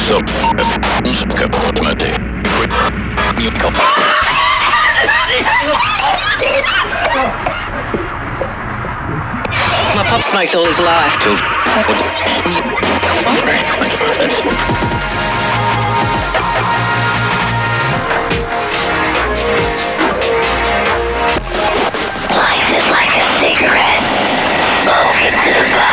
So, my pop smoked all his life. Life is like a cigarette. Smoke into the